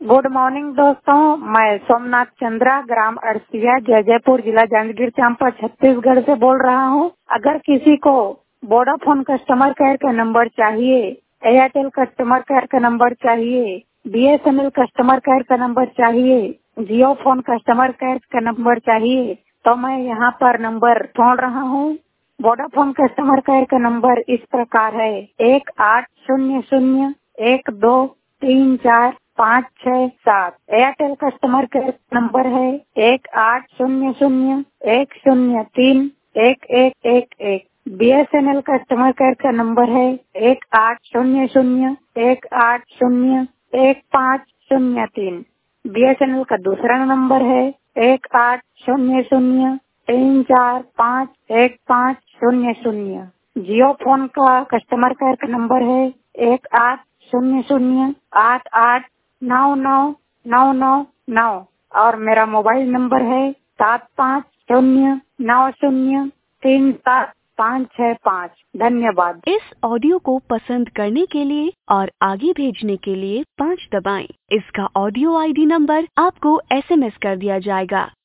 Good morning दोस्तों, मैं सोमनाथ चंद्रा, ग्राम अड़सिया, जयजयपुर, जिला जांजगीर चांपा, छत्तीसगढ़ से बोल रहा हूँ। अगर किसी को वोडाफोन कस्टमर केयर का नंबर चाहिए, एयरटेल कस्टमर केयर का नंबर चाहिए, बीएसएनएल कस्टमर केयर का नंबर चाहिए, जियो फोन कस्टमर केयर का नंबर चाहिए, तो मैं यहाँ पर नंबर छोड़ रहा हूँ। वोडाफोन कस्टमर केयर का नंबर इस प्रकार है 1800-1234-567। एयरटेल कस्टमर केयर नंबर है 1800-103-1111। बीएसएनएल कस्टमर केयर का नंबर है 1800-180-1503। बीएसएनएल का दूसरा नंबर है 1800-345-1500। जियो फोन का कस्टमर केयर का नंबर है 1800-889999 और मेरा मोबाइल नंबर है 7509037565। धन्यवाद। इस ऑडियो को पसंद करने के लिए और आगे भेजने के लिए 5 दबाएं। इसका ऑडियो आईडी नंबर आपको एसएमएस कर दिया जाएगा।